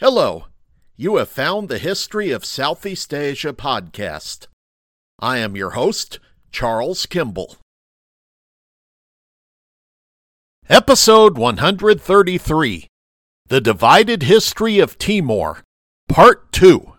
Hello, you have found the History of Southeast Asia podcast. I am your host, Charles Kimball. Episode 133, The Divided History of Timor, Part 2.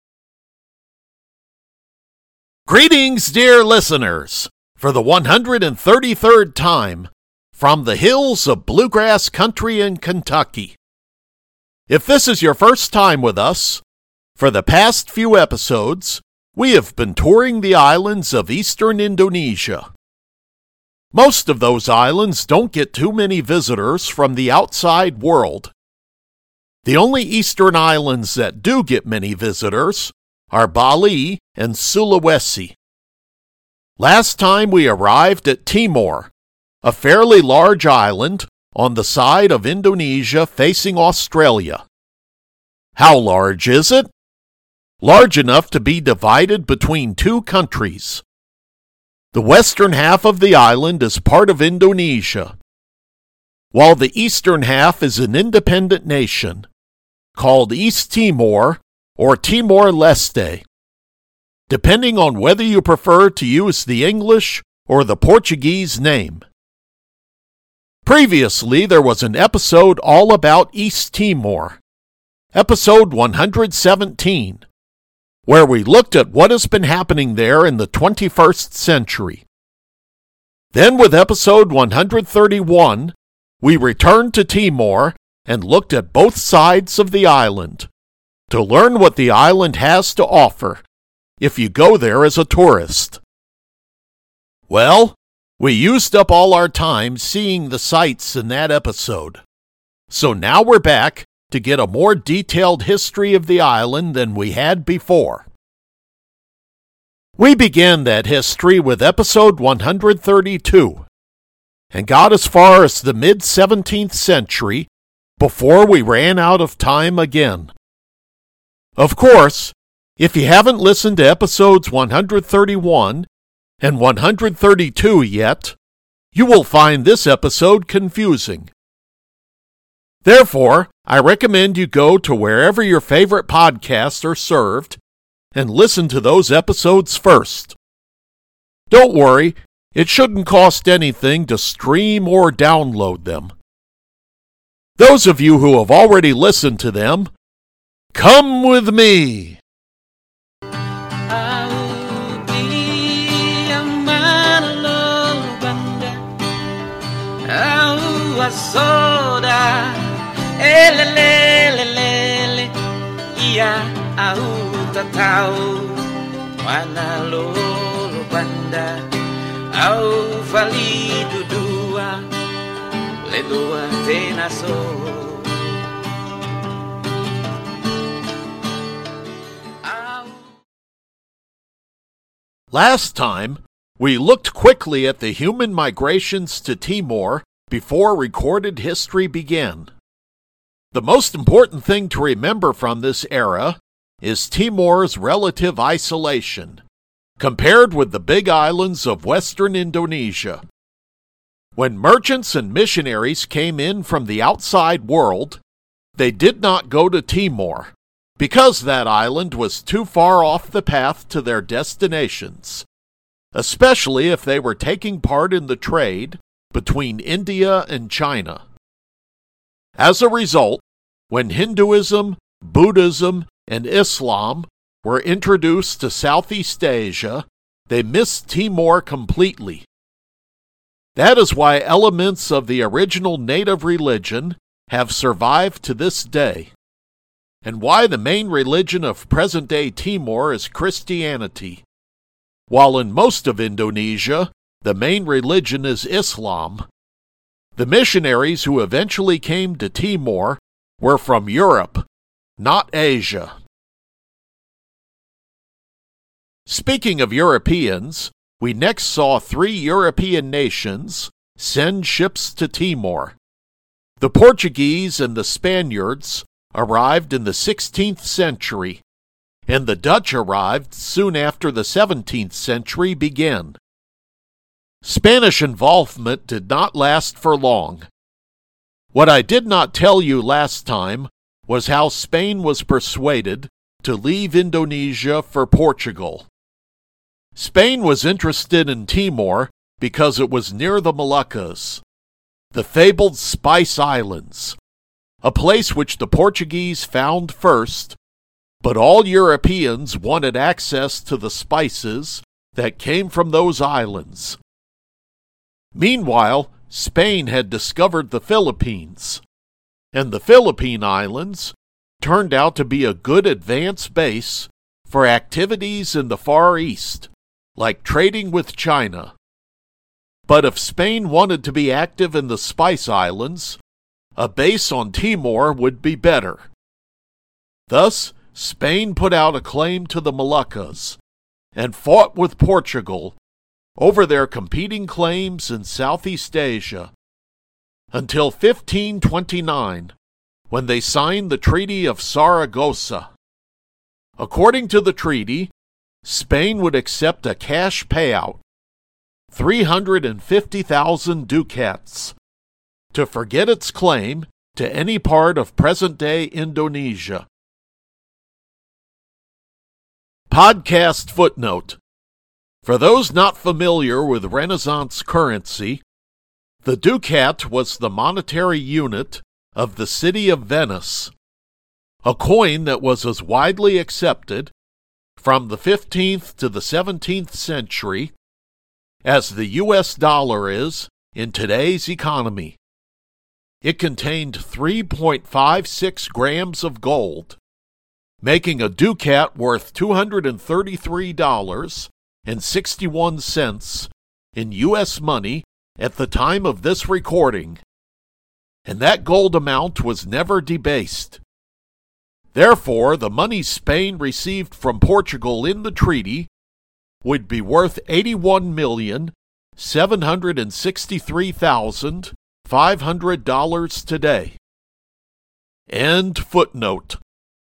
Greetings, dear listeners, for the 133rd time, from the hills of Bluegrass Country in Kentucky. If this is your first time with us, for the past few episodes, we have been touring the islands of eastern Indonesia. Most of those islands don't get too many visitors from the outside world. The only eastern islands that do get many visitors are Bali and Sulawesi. Last time we arrived at Timor, a fairly large island on the side of Indonesia facing Australia. How large is it? Large enough to be divided between two countries. The western half of the island is part of Indonesia, while the eastern half is an independent nation called East Timor or Timor-Leste, depending on whether you prefer to use the English or the Portuguese name. Previously, there was an episode all about East Timor, episode 117, where we looked at what has been happening there in the 21st century. Then with episode 131, we returned to Timor and looked at both sides of the island to learn what the island has to offer if you go there as a tourist. Well, we used up all our time seeing the sights in that episode. So now we're back to get a more detailed history of the island than we had before. We began that history with episode 132 and got as far as the mid-17th century before we ran out of time again. Of course, if you haven't listened to episodes 131 and 132 yet, you will find this episode confusing. Therefore, I recommend you go to wherever your favorite podcasts are served and listen to those episodes first. Don't worry, it shouldn't cost anything to stream or download them. Those of you who have already listened to them, come with me! Soda, elelelelele, iya au tatau, mana lolo banda, au fali dudua, le dua tenaso. Last time, we looked quickly at the human migrations to Timor before recorded history began. The most important thing to remember from this era is Timor's relative isolation, compared with the big islands of western Indonesia. When merchants and missionaries came in from the outside world, they did not go to Timor, because that island was too far off the path to their destinations, especially if they were taking part in the trade between India and China. As a result, when Hinduism, Buddhism, and Islam were introduced to Southeast Asia, they missed Timor completely. That is why elements of the original native religion have survived to this day, and why the main religion of present-day Timor is Christianity, while in most of Indonesia, the main religion is Islam. The missionaries who eventually came to Timor were from Europe, not Asia. Speaking of Europeans, we next saw 3 European nations send ships to Timor. The Portuguese and the Spaniards arrived in the 16th century, and the Dutch arrived soon after the 17th century began. Spanish involvement did not last for long. What I did not tell you last time was how Spain was persuaded to leave Indonesia for Portugal. Spain was interested in Timor because it was near the Moluccas, the fabled Spice Islands, a place which the Portuguese found first, but all Europeans wanted access to the spices that came from those islands. Meanwhile, Spain had discovered the Philippines, and the Philippine Islands turned out to be a good advance base for activities in the Far East, like trading with China. But if Spain wanted to be active in the Spice Islands, a base on Timor would be better. Thus, Spain put out a claim to the Moluccas and fought with Portugal over their competing claims in Southeast Asia until 1529, when they signed the Treaty of Saragossa. According to the treaty, Spain would accept a cash payout, 350,000 ducats, to forget its claim to any part of present-day Indonesia. Podcast footnote. For those not familiar with Renaissance currency, the ducat was the monetary unit of the city of Venice, a coin that was as widely accepted from the 15th to the 17th century as the U.S. dollar is in today's economy. It contained 3.56 grams of gold, making a ducat worth $233.61 in U.S. money at the time of this recording, and that gold amount was never debased. Therefore, the money Spain received from Portugal in the treaty would be worth $81,763,500 today. End footnote.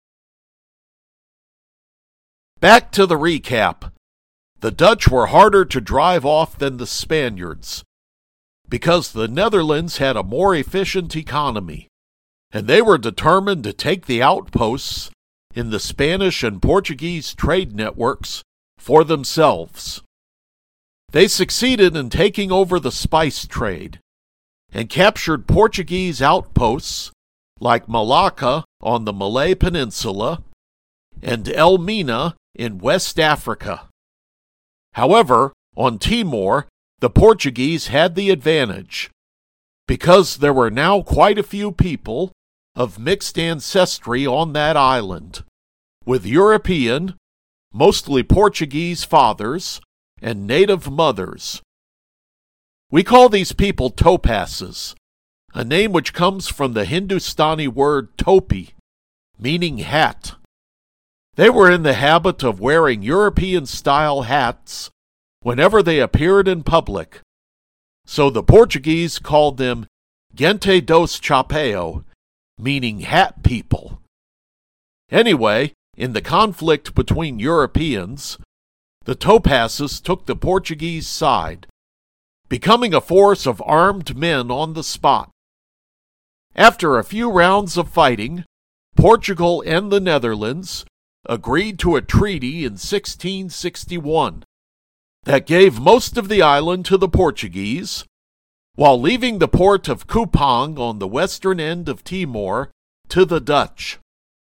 Back to the recap. The Dutch were harder to drive off than the Spaniards, because the Netherlands had a more efficient economy, and they were determined to take the outposts in the Spanish and Portuguese trade networks for themselves. They succeeded in taking over the spice trade, and captured Portuguese outposts like Malacca on the Malay Peninsula and Elmina in West Africa. However, on Timor, the Portuguese had the advantage, because there were now quite a few people of mixed ancestry on that island, with European, mostly Portuguese fathers and native mothers. We call these people topasses, a name which comes from the Hindustani word topi, meaning hat. They were in the habit of wearing European-style hats whenever they appeared in public, so the Portuguese called them gente dos chapéu, meaning hat people. Anyway, in the conflict between Europeans, the topasses took the Portuguese side, becoming a force of armed men on the spot. After a few rounds of fighting, Portugal and the Netherlands agreed to a treaty in 1661 that gave most of the island to the Portuguese, while leaving the port of Kupang on the western end of Timor to the Dutch.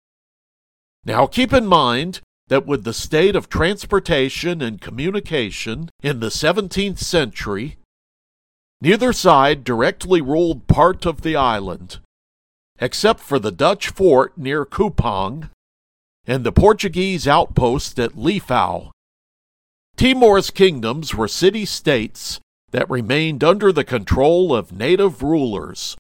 Now keep in mind that with the state of transportation and communication in the 17th century, neither side directly ruled part of the island, except for the Dutch fort near Kupang and the Portuguese outpost at Lifau. Timor's kingdoms were city-states that remained under the control of native rulers.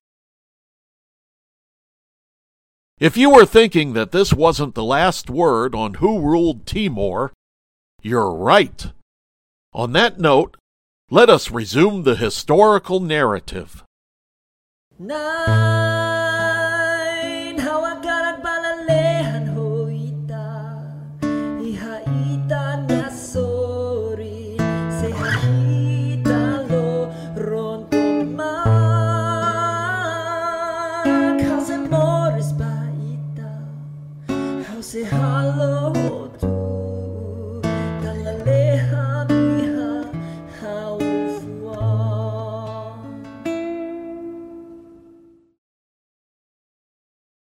If you were thinking that this wasn't the last word on who ruled Timor, you're right. On that note, let us resume the historical narrative.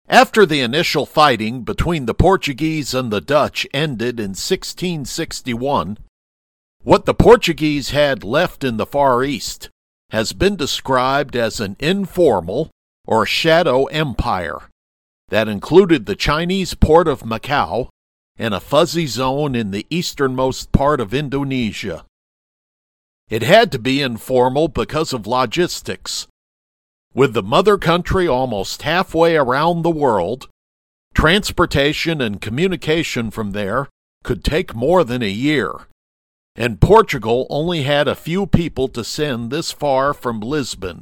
After the initial fighting between the Portuguese and the Dutch ended in 1661, what the Portuguese had left in the Far East has been described as an informal or shadow empire that included the Chinese port of Macau and a fuzzy zone in the easternmost part of Indonesia. It had to be informal because of logistics. With the mother country almost halfway around the world, transportation and communication from there could take more than a year, and Portugal only had a few people to send this far from Lisbon.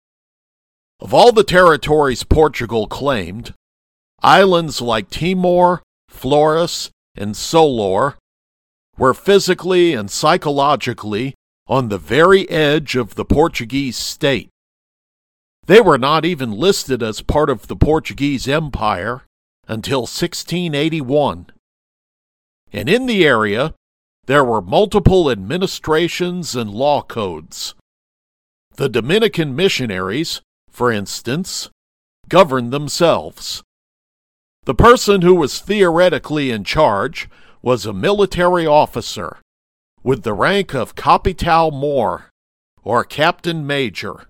Of all the territories Portugal claimed, islands like Timor, Flores, and Solor were physically and psychologically on the very edge of the Portuguese state. They were not even listed as part of the Portuguese Empire until 1681. And in the area, there were multiple administrations and law codes. The Dominican missionaries, for instance, governed themselves. The person who was theoretically in charge was a military officer with the rank of Capital Mor, or Captain Major.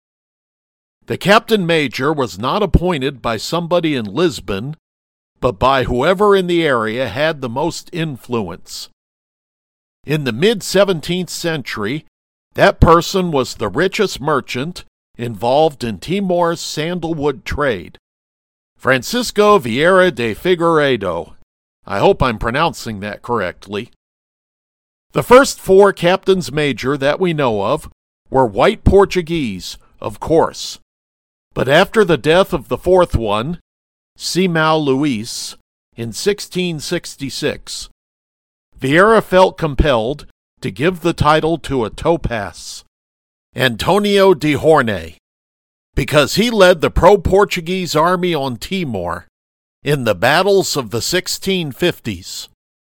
The Captain Major was not appointed by somebody in Lisbon, but by whoever in the area had the most influence. In the mid-17th century, that person was the richest merchant involved in Timor's sandalwood trade, Francisco Vieira de Figueiredo. I hope I'm pronouncing that correctly. The first 4 captains major that we know of were white Portuguese, of course. But after the death of the 4th one, Simão Luís, in 1666, Vieira felt compelled to give the title to a topaz, Antonio de Horne, because he led the pro-Portuguese army on Timor in the battles of the 1650s.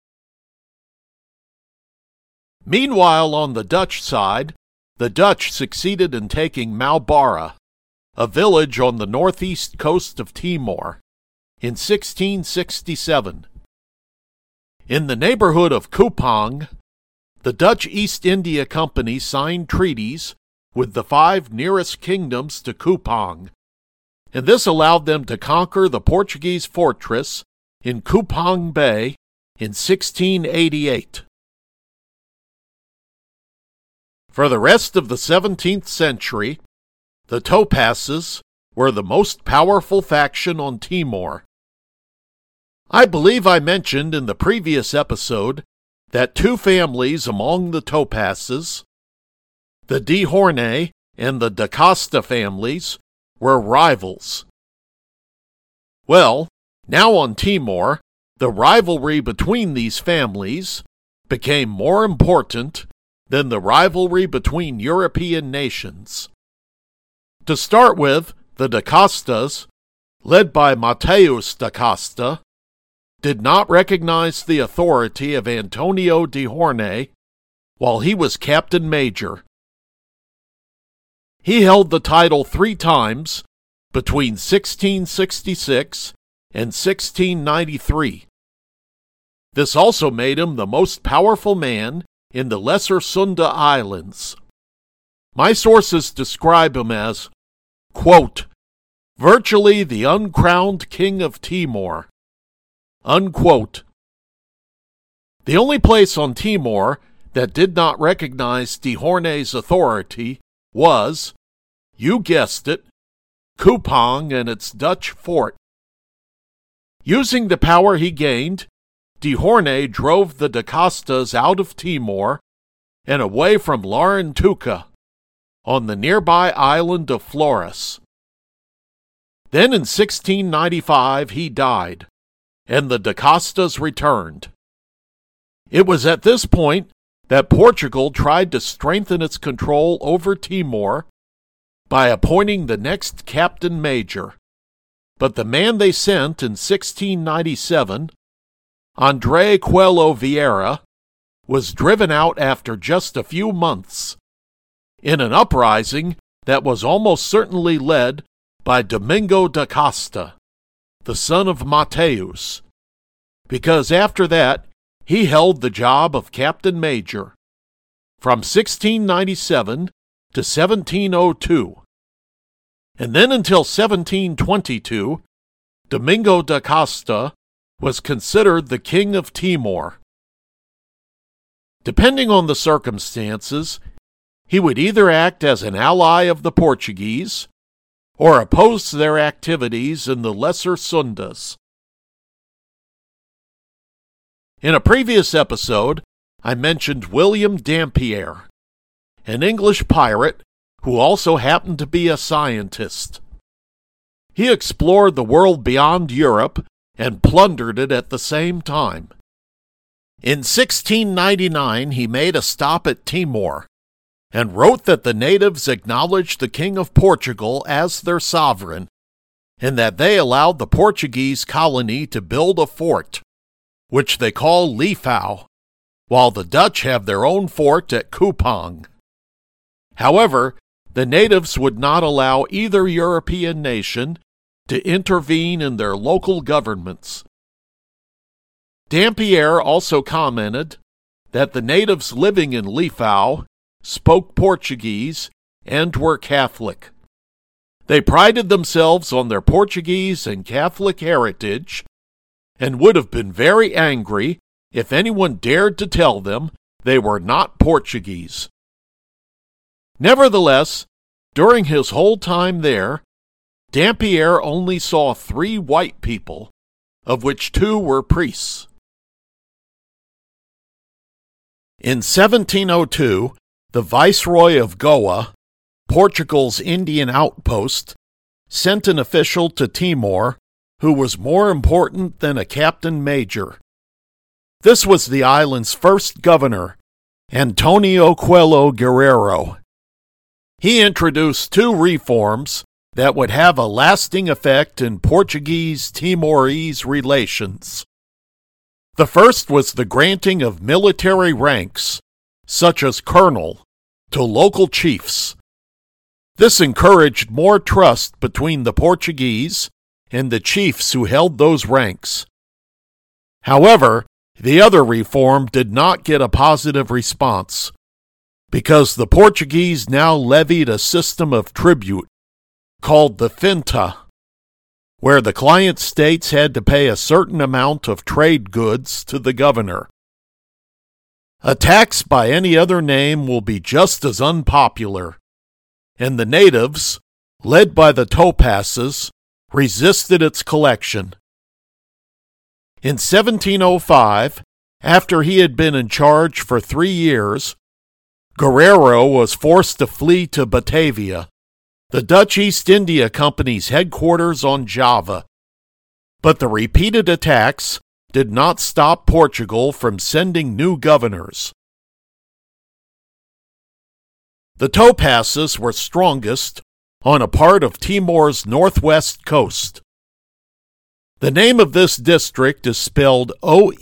Meanwhile, on the Dutch side, the Dutch succeeded in taking Maubara, a village on the northeast coast of Timor, in 1667. In the neighborhood of Kupang, the Dutch East India Company signed treaties with the 5 nearest kingdoms to Kupang, and this allowed them to conquer the Portuguese fortress in Kupang Bay in 1688. For the rest of the 17th century, the Topazes were the most powerful faction on Timor. I believe I mentioned in the previous episode that 2 families among the Topazes, the de Horne and the da Costa families, were rivals. Well, now on Timor, the rivalry between these families became more important than the rivalry between European nations. To start with, the da Costas, led by Mateus da Costa, did not recognize the authority of Antonio de Horne while he was Captain Major. He held the title 3 times between 1666 and 1693. This also made him the most powerful man in the Lesser Sunda Islands. My sources describe him as, quote, virtually the uncrowned king of Timor, unquote. The only place on Timor that did not recognize de Horne's authority was, you guessed it, Kupang and its Dutch fort. Using the power he gained, de Horne drove the da Costas out of Timor and away from Larantuka on the nearby island of Flores. Then in 1695 he died, and the da Costas returned. It was at this point that Portugal tried to strengthen its control over Timor by appointing the next Captain Major, but the man they sent in 1697, André Coelho Vieira, was driven out after just a few months, in an uprising that was almost certainly led by Domingo da Costa. the son of Mateus, because after that he held the job of Captain Major from 1697 to 1702, and then until 1722, Domingo da Costa was considered the King of Timor. Depending on the circumstances, he would either act as an ally of the Portuguese or oppose their activities in the Lesser Sundas. In a previous episode, I mentioned William Dampier, an English pirate who also happened to be a scientist. He explored the world beyond Europe and plundered it at the same time. In 1699, he made a stop at Timor and wrote that the natives acknowledged the King of Portugal as their sovereign and that they allowed the Portuguese colony to build a fort, which they call Lifau, while the Dutch have their own fort at Kupang. However, the natives would not allow either European nation to intervene in their local governments. Dampier also commented that the natives living in Lifau spoke Portuguese and were Catholic. They prided themselves on their Portuguese and Catholic heritage and would have been very angry if anyone dared to tell them they were not Portuguese. Nevertheless, during his whole time there, Dampier only saw 3 white people, of which 2 were priests. In 1702, the Viceroy of Goa, Portugal's Indian outpost, sent an official to Timor who was more important than a captain major. This was the island's first governor, Antonio Coelho Guerrero. He introduced 2 reforms that would have a lasting effect in Portuguese-Timorese relations. The first was the granting of military ranks, such as colonel, to local chiefs. This encouraged more trust between the Portuguese and the chiefs who held those ranks. However, the other reform did not get a positive response, because the Portuguese now levied a system of tribute called the Finta, where the client states had to pay a certain amount of trade goods to the governor. A tax by any other name will be just as unpopular, and the natives, led by the Topasses, resisted its collection. In 1705, after he had been in charge for 3 years, Guerrero was forced to flee to Batavia, the Dutch East India Company's headquarters on Java. But the repeated attacks did not stop Portugal from sending new governors. The Topasses were strongest on a part of Timor's northwest coast. The name of this district is spelled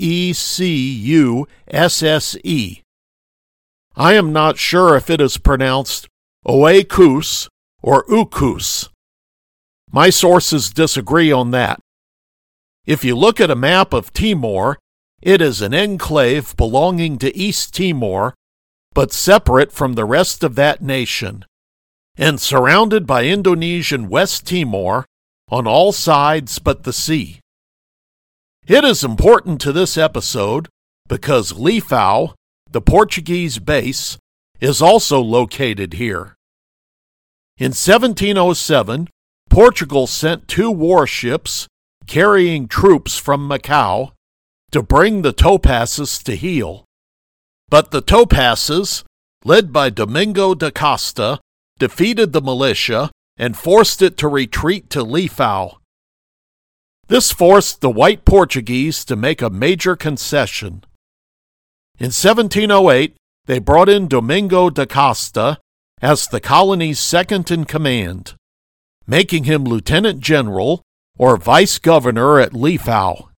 Oecusse. I am not sure if it is pronounced Oekus or Ukus. My sources disagree on that. If you look at a map of Timor, it is an enclave belonging to East Timor, but separate from the rest of that nation, and surrounded by Indonesian West Timor on all sides but the sea. It is important to this episode because Lifau, the Portuguese base, is also located here. In 1707, Portugal sent 2 warships carrying troops from Macau to bring the Topasses to heel. But the Topasses, led by Domingo da Costa, defeated the militia and forced it to retreat to Lifau. This forced the white Portuguese to make a major concession. In 1708, they brought in Domingo da Costa as the colony's second-in-command, making him lieutenant general or vice-governor at Lifau.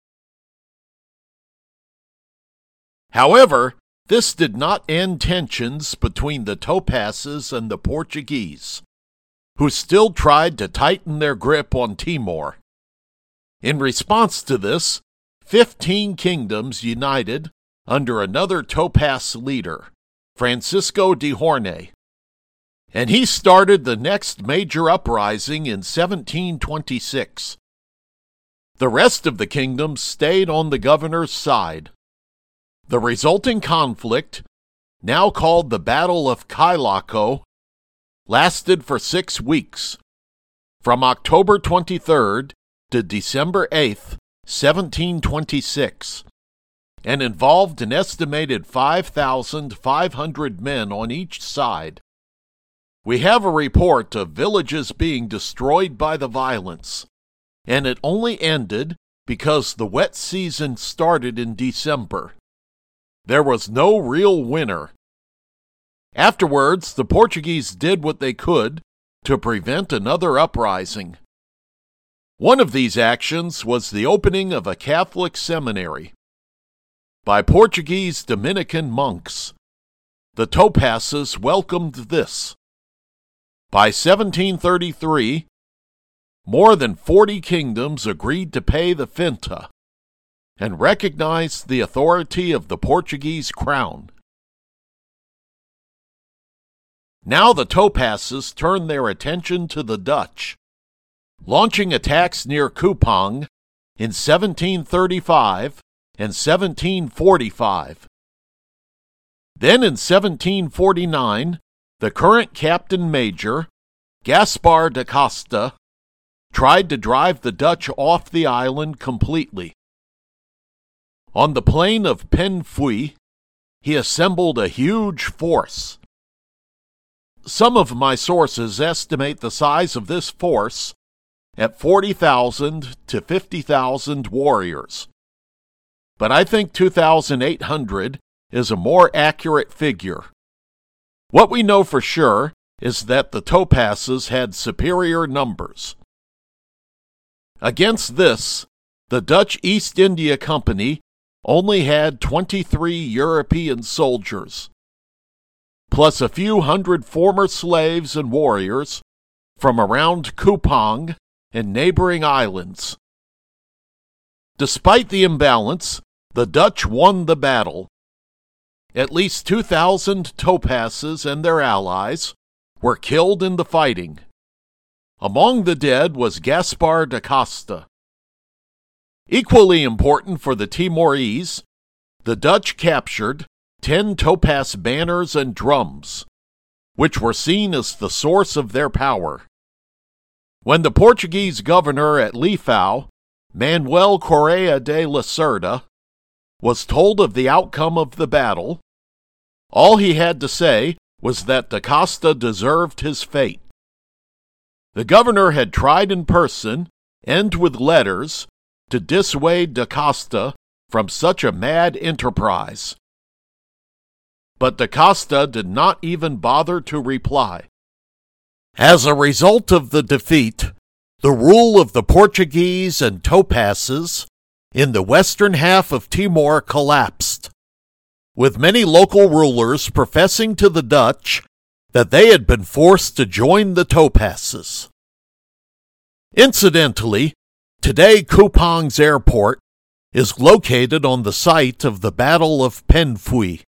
However, this did not end tensions between the Topasses and the Portuguese, who still tried to tighten their grip on Timor. In response to this, 15 kingdoms united under another Topaz leader, Francisco de Horne, and he started the next major uprising in 1726. The rest of the kingdoms stayed on the governor's side. The resulting conflict, now called the Battle of Chilocco, lasted for 6 weeks, from October 23rd to December 8th, 1726, and involved an estimated 5,500 men on each side. We have a report of villages being destroyed by the violence, and it only ended because the wet season started in December. There was no real winner. Afterwards, the Portuguese did what they could to prevent another uprising. One of these actions was the opening of a Catholic seminary by Portuguese Dominican monks. The Topazes welcomed this. By 1733, more than 40 kingdoms agreed to pay the finta and recognized the authority of the Portuguese crown. Now the Topazes turned their attention to the Dutch, launching attacks near Kupang in 1735 and 1745. Then in 1749, the current Captain Major, Gaspar da Costa, tried to drive the Dutch off the island completely. On the plain of Pen Fui, he assembled a huge force. Some of my sources estimate the size of this force at 40,000 to 50,000 warriors, but I think 2,800 is a more accurate figure. What we know for sure is that the Topazes had superior numbers. Against this, the Dutch East India Company only had 23 European soldiers, plus a few hundred former slaves and warriors from around Kupang and neighboring islands. Despite the imbalance, the Dutch won the battle. At least 2,000 Topazes and their allies were killed in the fighting. Among the dead was Gaspar da Costa. Equally important for the Timorese, the Dutch captured 10 topaz banners and drums, which were seen as the source of their power. When the Portuguese governor at Lifau, Manuel Correa de Lacerda, was told of the outcome of the battle, all he had to say was that da Costa deserved his fate. The governor had tried in person and with letters to dissuade da Costa from such a mad enterprise. But da Costa did not even bother to reply. As a result of the defeat, the rule of the Portuguese and Topazes in the western half of Timor collapsed, with many local rulers professing to the Dutch that they had been forced to join the Topazes. Incidentally, today Kupang's airport is located on the site of the Battle of Pen Fui.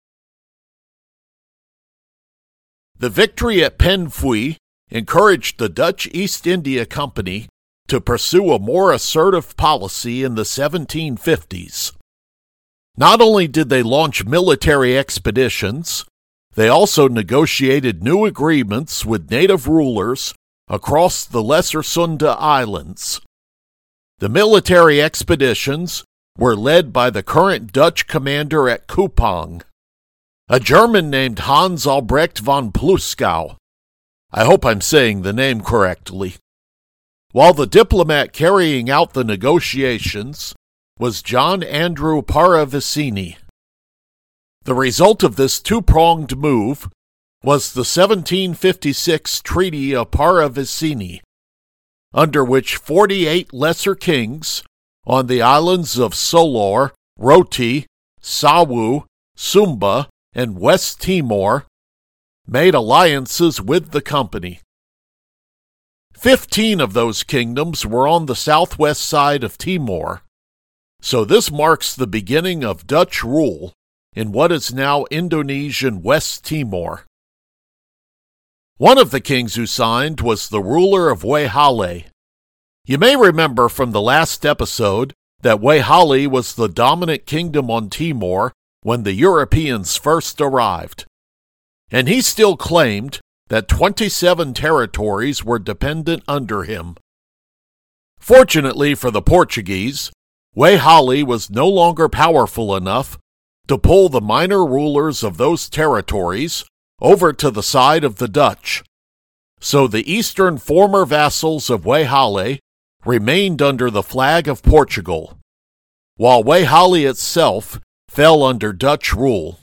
The victory at Pen Fui encouraged the Dutch East India Company to pursue a more assertive policy in the 1750s. Not only did they launch military expeditions, they also negotiated new agreements with native rulers across the Lesser Sunda Islands. The military expeditions were led by the current Dutch commander at Kupang, a German named Hans Albrecht von Ploeskau. I hope I'm saying the name correctly. While the diplomat carrying out the negotiations was John Andrew Paravicini. The result of this two-pronged move was the 1756 Treaty of Paravicini, under which 48 lesser kings on the islands of Solor, Roti, Sawu, Sumba, and West Timor made alliances with the company. 15 of those kingdoms were on the southwest side of Timor, so this marks the beginning of Dutch rule in what is now Indonesian West Timor. One of the kings who signed was the ruler of Weihale. You may remember from the last episode that Weihale was the dominant kingdom on Timor when the Europeans first arrived, and he still claimed that 27 territories were dependent under him. Fortunately for the Portuguese, Weihale was no longer powerful enough to pull the minor rulers of those territories over to the side of the Dutch, so the eastern former vassals of Weihale remained under the flag of Portugal, while Weihale itself fell under Dutch rule.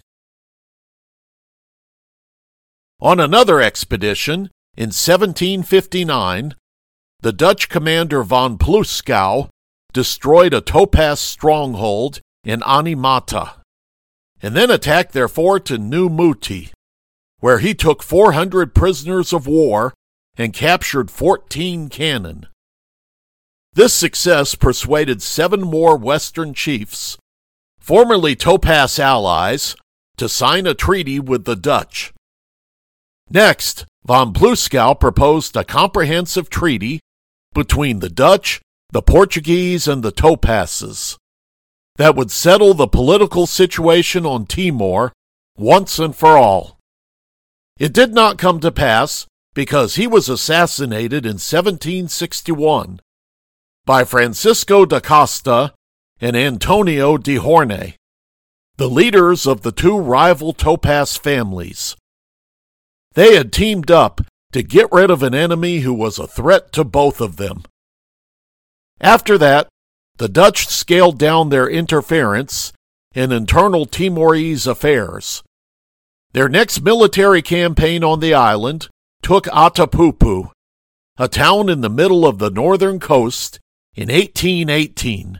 On another expedition, in 1759, the Dutch commander von Ploeskau destroyed a topaz stronghold in Animata, and then attacked their fort in New Muti, where he took 400 prisoners of war and captured 14 cannon. This success persuaded 7 more Western chiefs, formerly Topaz allies, to sign a treaty with the Dutch. Next, von Ploeskau proposed a comprehensive treaty between the Dutch, the Portuguese, and the Topazes that would settle the political situation on Timor once and for all. It did not come to pass because he was assassinated in 1761 by Francisco da Costa and Antonio de Horne, the leaders of the 2 rival Topaz families. They had teamed up to get rid of an enemy who was a threat to both of them. After that, the Dutch scaled down their interference in internal Timorese affairs. Their next military campaign on the island took Atapupu, a town in the middle of the northern coast, in 1818.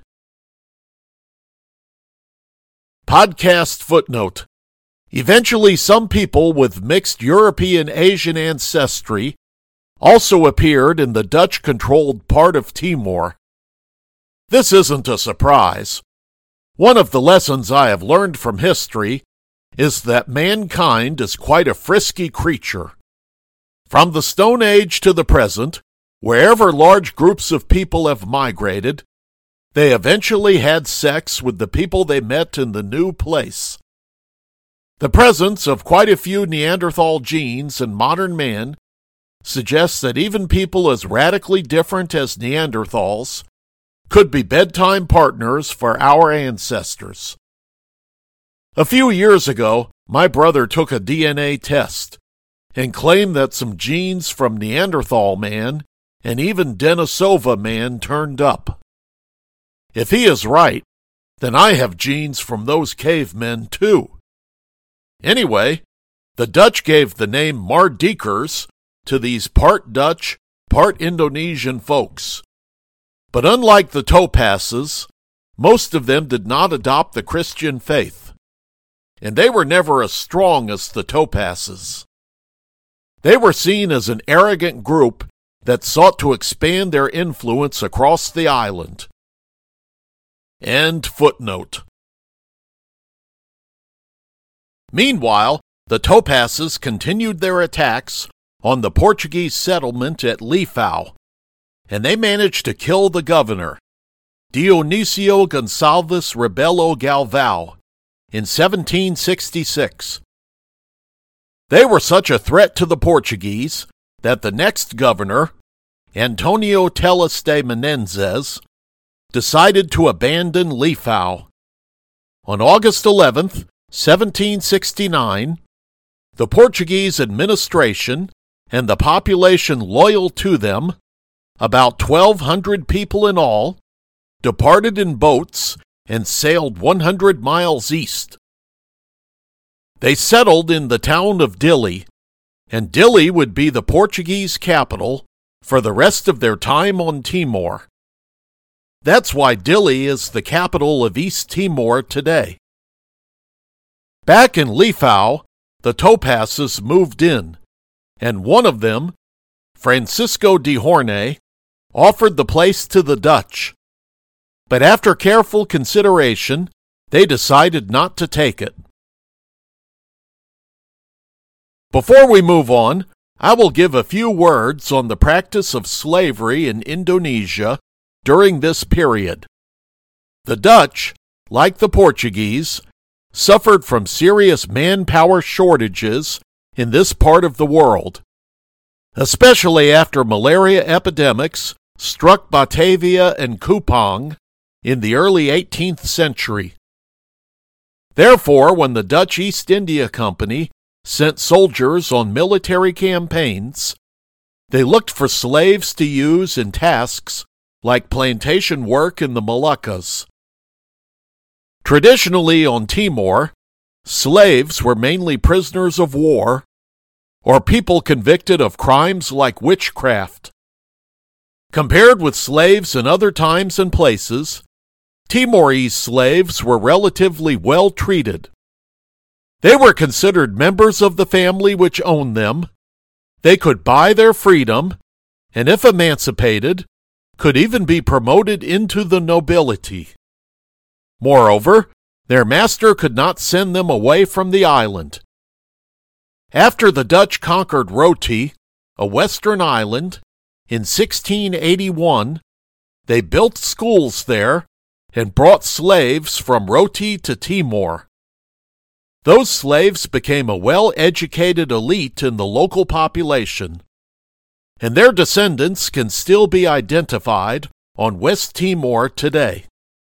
Podcast footnote. Eventually, some people with mixed European-Asian ancestry also appeared in the Dutch-controlled part of Timor. This isn't a surprise. One of the lessons I have learned from history is that mankind is quite a frisky creature. From the Stone Age to the present, wherever large groups of people have migrated, they eventually had sex with the people they met in the new place. The presence of quite a few Neanderthal genes in modern man suggests that even people as radically different as Neanderthals could be bedtime partners for our ancestors. A few years ago, my brother took a DNA test and claimed that some genes from Neanderthal man and even Denisova man turned up. If he is right, then I have genes from those cavemen too. Anyway, the Dutch gave the name Mardekers to these part Dutch, part Indonesian folks. But unlike the Topazes, most of them did not adopt the Christian faith, and they were never as strong as the Topazes. They were seen as an arrogant group that sought to expand their influence across the island. End footnote. Meanwhile, the Topazes continued their attacks on the Portuguese settlement at Lifau, and they managed to kill the governor, Dionisio Gonçalves Rebelo Galvão, in 1766. They were such a threat to the Portuguese that the next governor, Antonio Teles de Menezes, decided to abandon Lifau. On August 11th, 1769, the Portuguese administration and the population loyal to them, about 1,200 people in all, departed in boats and sailed 100 miles east. They settled in the town of Dili, and Dili would be the Portuguese capital for the rest of their time on Timor. That's why Dili is the capital of East Timor today. Back in Lifau, the Topazes moved in, and one of them, Francisco de Horne, offered the place to the Dutch, but after careful consideration, they decided not to take it. Before we move on, I will give a few words on the practice of slavery in Indonesia during this period. The Dutch, like the Portuguese, suffered from serious manpower shortages in this part of the world, especially after malaria epidemics struck Batavia and Kupang in the early 18th century. Therefore, when the Dutch East India Company sent soldiers on military campaigns, they looked for slaves to use in tasks like plantation work in the Moluccas. Traditionally on Timor, slaves were mainly prisoners of war or people convicted of crimes like witchcraft. Compared with slaves in other times and places, Timorese slaves were relatively well treated. They were considered members of the family which owned them. They could buy their freedom, and if emancipated, could even be promoted into the nobility. Moreover, their master could not send them away from the island. After the Dutch conquered Roti, a western island, in 1681, they built schools there and brought slaves from Roti to Timor. Those slaves became a well-educated elite in the local population, and their descendants can still be identified on West Timor today.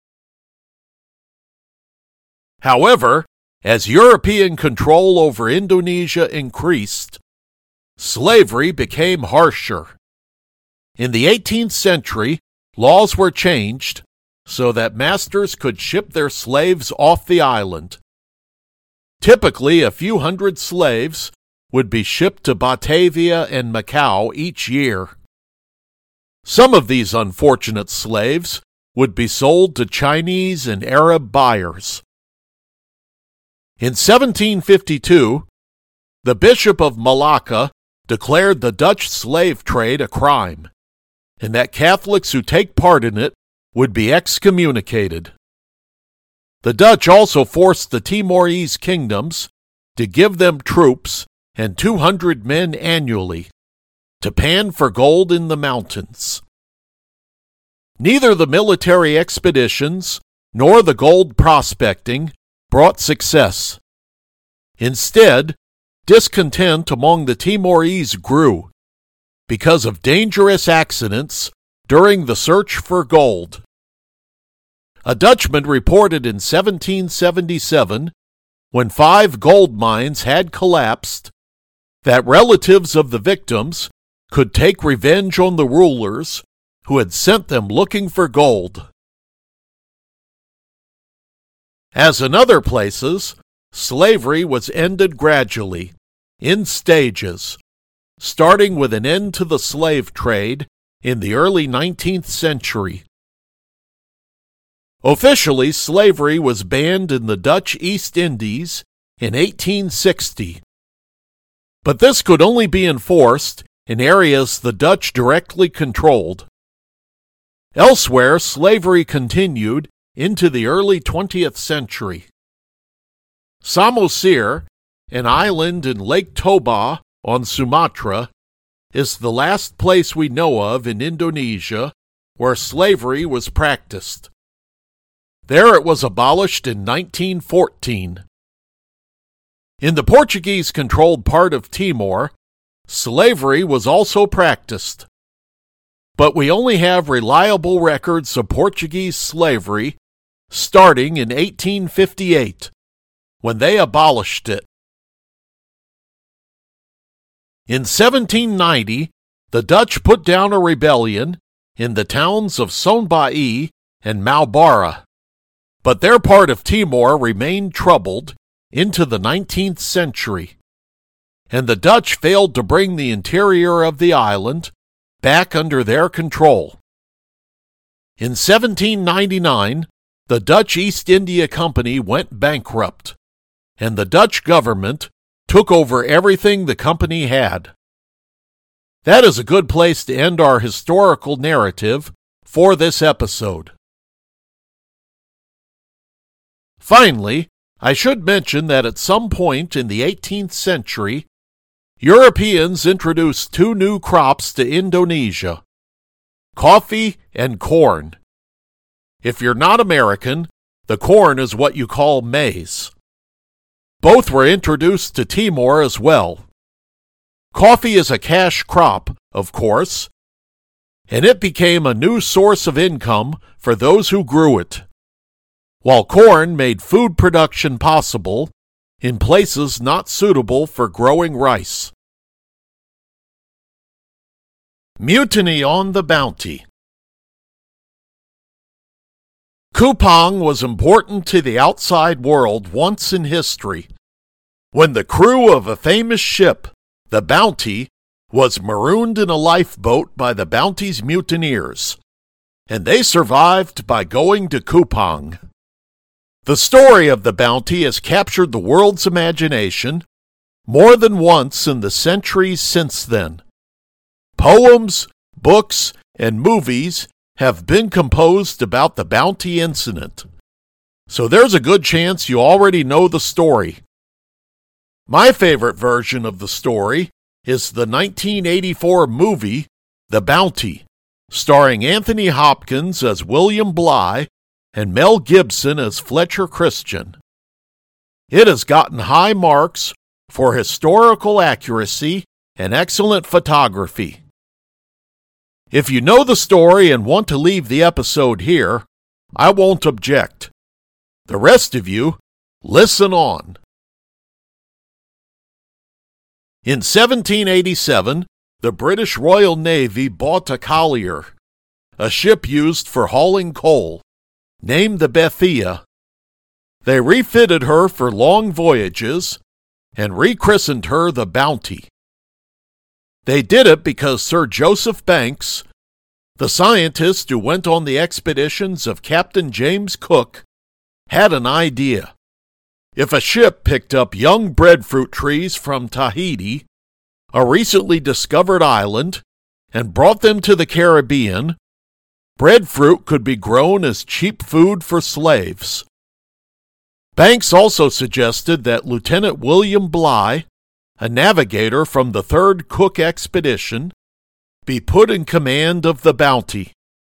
However, as European control over Indonesia increased, slavery became harsher. In the 18th century, laws were changed so that masters could ship their slaves off the island. Typically, a few hundred slaves would be shipped to Batavia and Macau each year. Some of these unfortunate slaves would be sold to Chinese and Arab buyers. In 1752, the Bishop of Malacca declared the Dutch slave trade a crime, and that Catholics who take part in it would be excommunicated. The Dutch also forced the Timorese kingdoms to give them troops and 200 men annually to pan for gold in the mountains. Neither the military expeditions nor the gold prospecting brought success. Instead, discontent among the Timorese grew because of dangerous accidents during the search for gold. A Dutchman reported in 1777, when 5 gold mines had collapsed, that relatives of the victims could take revenge on the rulers who had sent them looking for gold. As in other places, slavery was ended gradually, in stages, starting with an end to the slave trade in the early 19th century. Officially, slavery was banned in the Dutch East Indies in 1860. But this could only be enforced in areas the Dutch directly controlled. Elsewhere, slavery continued into the early 20th century. Samosir, an island in Lake Toba on Sumatra, is the last place we know of in Indonesia where slavery was practiced. There it was abolished in 1914. In the Portuguese-controlled part of Timor, slavery was also practiced. But we only have reliable records of Portuguese slavery starting in 1858, when they abolished it. In 1790, the Dutch put down a rebellion in the towns of Sonbai and Maubara, but their part of Timor remained troubled into the 19th century, and the Dutch failed to bring the interior of the island back under their control. In 1799, the Dutch East India Company went bankrupt, and the Dutch government took over everything the company had. That is a good place to end our historical narrative for this episode. Finally, I should mention that at some point in the 18th century, Europeans introduced two new crops to Indonesia: coffee and corn. If you're not American, the corn is what you call maize. Both were introduced to Timor as well. Coffee is a cash crop, of course, and it became a new source of income for those who grew it, while corn made food production possible in places not suitable for growing rice. Mutiny on the Bounty. Kupang was important to the outside world once in history, when the crew of a famous ship, the Bounty, was marooned in a lifeboat by the Bounty's mutineers, and they survived by going to Kupang. The story of the Bounty has captured the world's imagination more than once in the centuries since then. Poems, books, and movies have been composed about the Bounty incident, so there's a good chance you already know the story. My favorite version of the story is the 1984 movie The Bounty, starring Anthony Hopkins as William Bligh and Mel Gibson as Fletcher Christian. It has gotten high marks for historical accuracy and excellent photography. If you know the story and want to leave the episode here, I won't object. The rest of you, listen on. In 1787, the British Royal Navy bought a collier, a ship used for hauling coal, named the Bethia. They refitted her for long voyages and rechristened her the Bounty. They did it because Sir Joseph Banks, the scientist who went on the expeditions of Captain James Cook, had an idea. If a ship picked up young breadfruit trees from Tahiti, a recently discovered island, and brought them to the Caribbean, breadfruit could be grown as cheap food for slaves. Banks also suggested that Lieutenant William Bligh, a navigator from the Third Cook Expedition, be put in command of the Bounty.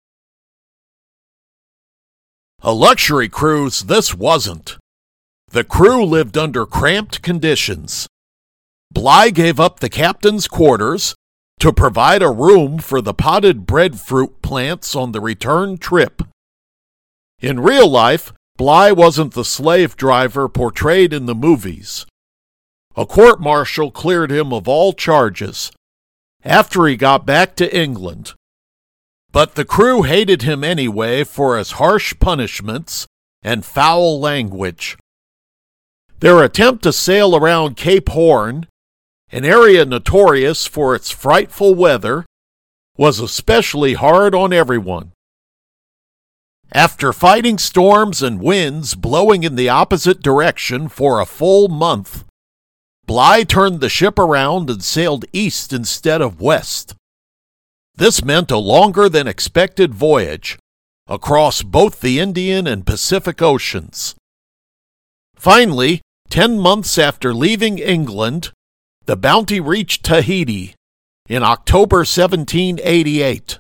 A luxury cruise this wasn't. The crew lived under cramped conditions. Bligh gave up the captain's quarters to provide a room for the potted breadfruit plants on the return trip. In real life, Bligh wasn't the slave driver portrayed in the movies. A court-martial cleared him of all charges after he got back to England. But the crew hated him anyway for his harsh punishments and foul language. Their attempt to sail around Cape Horn, an area notorious for its frightful weather, was especially hard on everyone. After fighting storms and winds blowing in the opposite direction for a full month, Bligh turned the ship around and sailed east instead of west. This meant a longer than expected voyage across both the Indian and Pacific Oceans. Finally, 10 months after leaving England, the Bounty reached Tahiti in October 1788.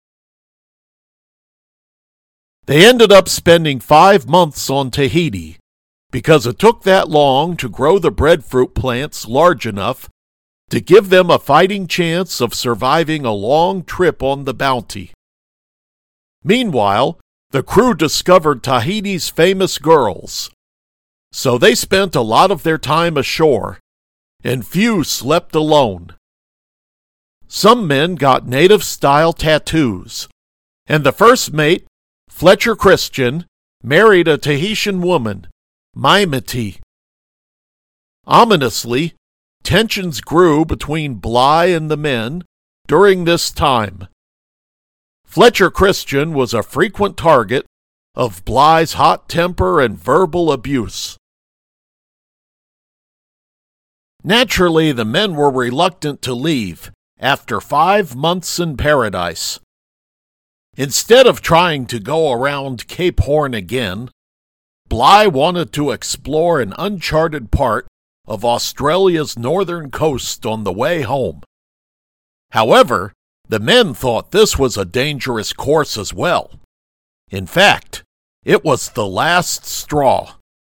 They ended up spending 5 months on Tahiti because it took that long to grow the breadfruit plants large enough to give them a fighting chance of surviving a long trip on the Bounty. Meanwhile, the crew discovered Tahiti's famous girls, so they spent a lot of their time ashore, and few slept alone. Some men got native-style tattoos, and the first mate, Fletcher Christian, married a Tahitian woman, Maimiti. Ominously, tensions grew between Bligh and the men during this time. Fletcher Christian was a frequent target of Bligh's hot temper and verbal abuse. Naturally, the men were reluctant to leave after 5 months in paradise. Instead of trying to go around Cape Horn again, Bligh wanted to explore an uncharted part of Australia's northern coast on the way home. However, the men thought this was a dangerous course as well. In fact, it was the last straw.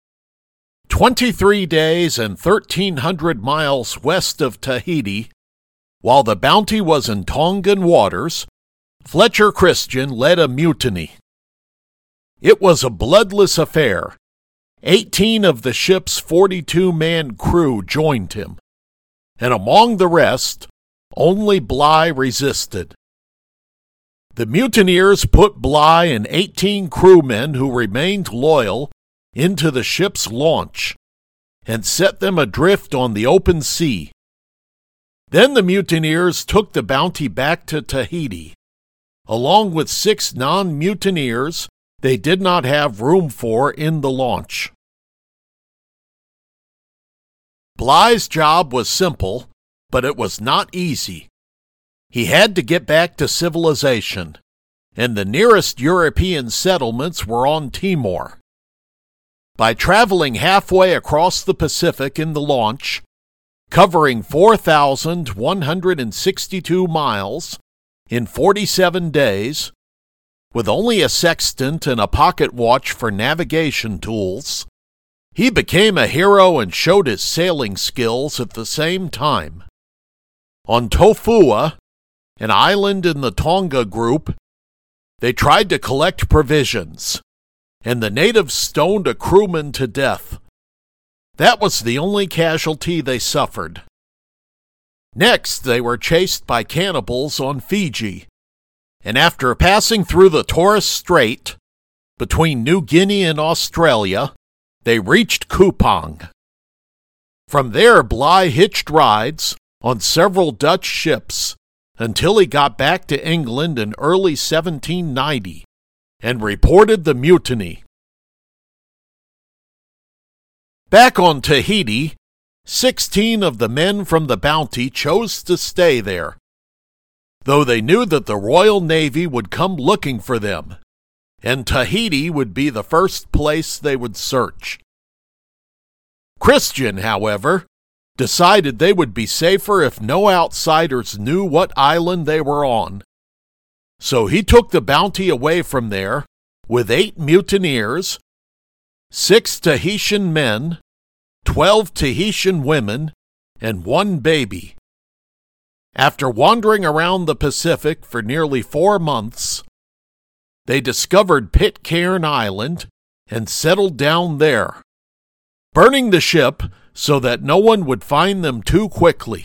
23 days and 1,300 miles west of Tahiti, while the Bounty was in Tongan waters, Fletcher Christian led a mutiny. It was a bloodless affair. 18 of the ship's 42-man crew joined him, and among the rest, only Bligh resisted. The mutineers put Bligh and 18 crewmen who remained loyal into the ship's launch and set them adrift on the open sea. Then the mutineers took the Bounty back to Tahiti, along with 6 non-mutineers they did not have room for in the launch. Bligh's job was simple, but it was not easy. He had to get back to civilization, and the nearest European settlements were on Timor. By traveling halfway across the Pacific in the launch, covering 4,162 miles in 47 days, with only a sextant and a pocket watch for navigation tools, he became a hero and showed his sailing skills at the same time. On Tofua, an island in the Tonga group, they tried to collect provisions, and the natives stoned a crewman to death. That was the only casualty they suffered. Next, they were chased by cannibals on Fiji, and after passing through the Torres Strait, between New Guinea and Australia, they reached Kupang. From there, Bligh hitched rides on several Dutch ships until he got back to England in early 1790 and reported the mutiny. Back on Tahiti, 16 of the men from the Bounty chose to stay there, though they knew that the Royal Navy would come looking for them, and Tahiti would be the first place they would search. Christian, however, decided they would be safer if no outsiders knew what island they were on. So he took the Bounty away from there with 8 mutineers, 6 Tahitian men, 12 Tahitian women, and 1 baby. After wandering around the Pacific for nearly 4 months, they discovered Pitcairn Island and settled down there, burning the ship so that no one would find them too quickly.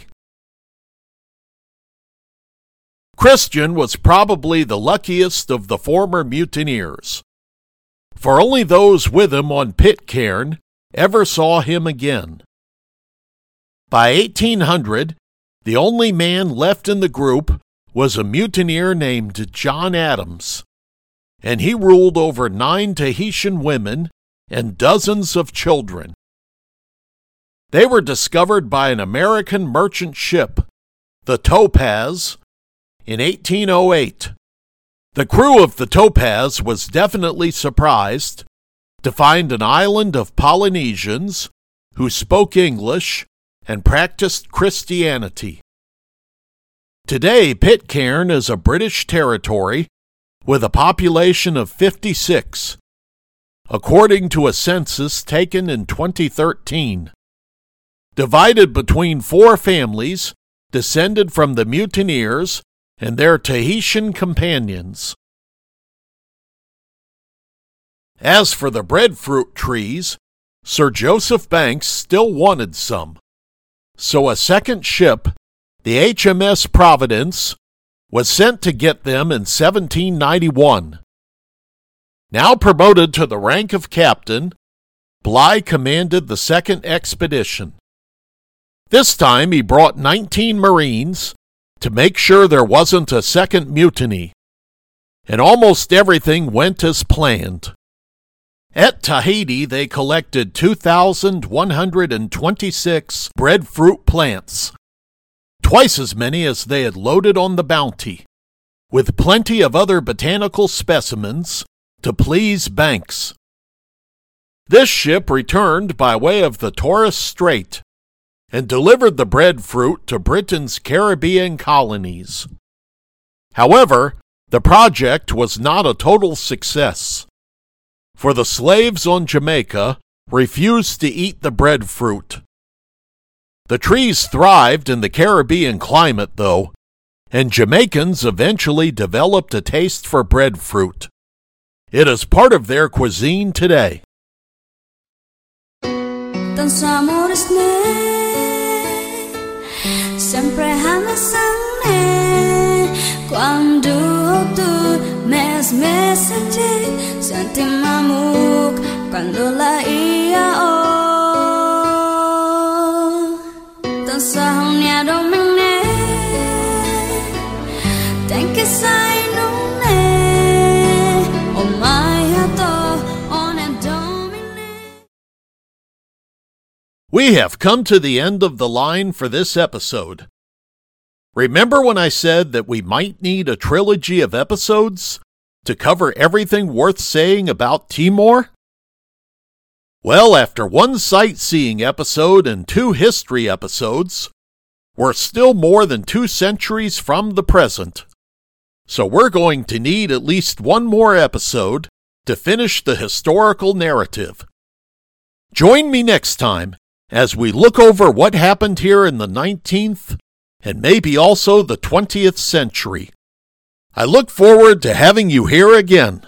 Christian was probably the luckiest of the former mutineers, for only those with him on Pitcairn ever saw him again. By 1800, the only man left in the group was a mutineer named John Adams, and he ruled over 9 Tahitian women and dozens of children. They were discovered by an American merchant ship, the Topaz, in 1808. The crew of the Topaz was definitely surprised to find an island of Polynesians who spoke English and practiced Christianity. Today, Pitcairn is a British territory with a population of 56, according to a census taken in 2013. Divided between 4 families descended from the mutineers and their Tahitian companions. As for the breadfruit trees, Sir Joseph Banks still wanted some, so a second ship, the HMS Providence, was sent to get them in 1791. Now promoted to the rank of captain, Bligh commanded the second expedition. This time he brought 19 Marines to make sure there wasn't a second mutiny, and almost everything went as planned. At Tahiti, they collected 2,126 breadfruit plants, twice as many as they had loaded on the Bounty, with plenty of other botanical specimens to please Banks. This ship returned by way of the Torres Strait and delivered the breadfruit to Britain's Caribbean colonies. However, the project was not a total success, for the slaves on Jamaica refused to eat the breadfruit. The trees thrived in the Caribbean climate, though, and Jamaicans eventually developed a taste for breadfruit. It is part of their cuisine today. Sempre quando tu mes sentimos quando la ia tan sahnya domine tem que sai no ne o mai hato on and domine. We have come to the end of the line for this episode. Remember when I said that we might need a trilogy of episodes to cover everything worth saying about Timor? Well, after one sightseeing episode and 2 history episodes, we're still more than 2 centuries from the present. So we're going to need at least one more episode to finish the historical narrative. Join me next time as we look over what happened here in the 19th and maybe also the 20th century. I look forward to having you here again.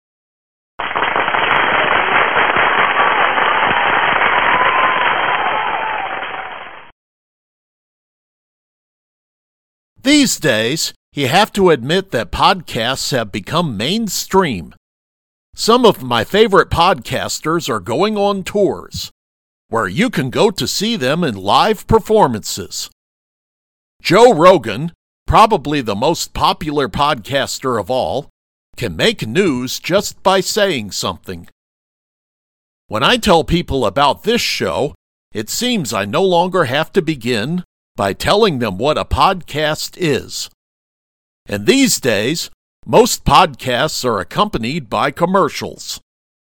These days, you have to admit that podcasts have become mainstream. Some of my favorite podcasters are going on tours, where you can go to see them in live performances. Joe Rogan, probably the most popular podcaster of all, can make news just by saying something. When I tell people about this show, it seems I no longer have to begin by telling them what a podcast is. And these days, most podcasts are accompanied by commercials.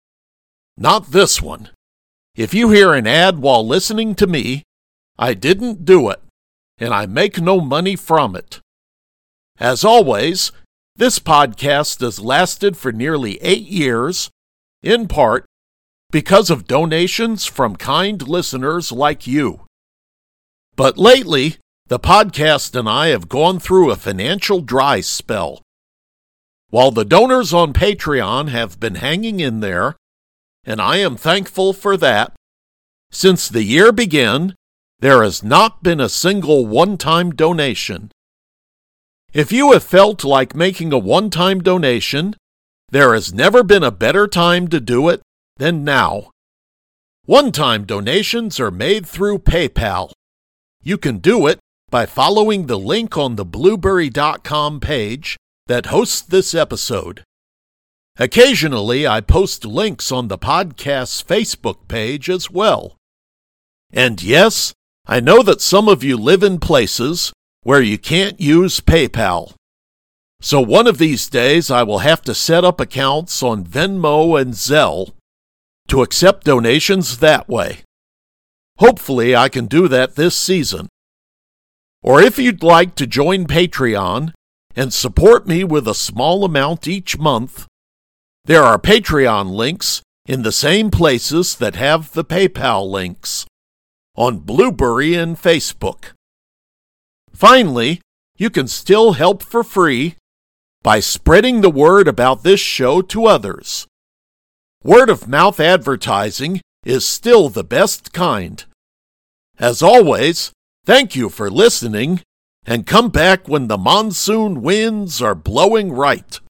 Not this one. If you hear an ad while listening to me, I didn't do it, and I make no money from it. As always, this podcast has lasted for nearly 8 years, in part because of donations from kind listeners like you. But lately, the podcast and I have gone through a financial dry spell. While the donors on Patreon have been hanging in there, and I am thankful for that, since the year began, there has not been a single one-time donation. If you have felt like making a one-time donation, there has never been a better time to do it than now. One-time donations are made through PayPal. You can do it by following the link on the Blueberry.com page that hosts this episode. Occasionally, I post links on the podcast's Facebook page as well. And yes, I know that some of you live in places where you can't use PayPal. So one of these days I will have to set up accounts on Venmo and Zelle to accept donations that way. Hopefully I can do that this season. Or if you'd like to join Patreon and support me with a small amount each month, there are Patreon links in the same places that have the PayPal links, on Blueberry and Facebook. Finally, you can still help for free by spreading the word about this show to others. Word-of-mouth advertising is still the best kind. As always, thank you for listening, and come back when the monsoon winds are blowing right.